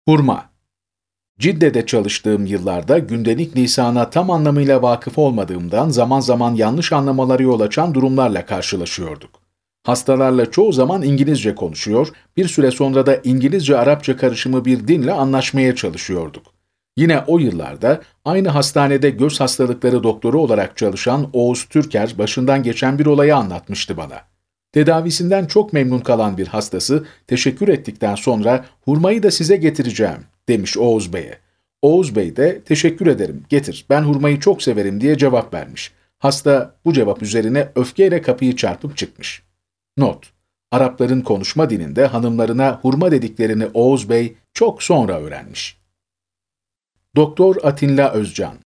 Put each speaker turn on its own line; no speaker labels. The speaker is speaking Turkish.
Hurma. Cidde'de çalıştığım yıllarda gündelik lisana tam anlamıyla vakıf olmadığımdan zaman zaman yanlış anlamalara yol açan durumlarla karşılaşıyorduk. Hastalarla çoğu zaman İngilizce konuşuyor, bir süre sonra da İngilizce-Arapça karışımı bir dinle anlaşmaya çalışıyorduk. Yine o yıllarda aynı hastanede göz hastalıkları doktoru olarak çalışan Oğuz Türker başından geçen bir olayı anlatmıştı bana. Tedavisinden çok memnun kalan bir hastası teşekkür ettikten sonra hurmayı da size getireceğim demiş Oğuz Bey'e. Oğuz Bey de teşekkür ederim getir ben hurmayı çok severim diye cevap vermiş. Hasta bu cevap üzerine öfkeyle kapıyı çarpıp çıkmış. Not: Arapların konuşma dilinde hanımlarına hurma dediklerini Oğuz Bey çok sonra öğrenmiş. Doktor Atilla Özcan.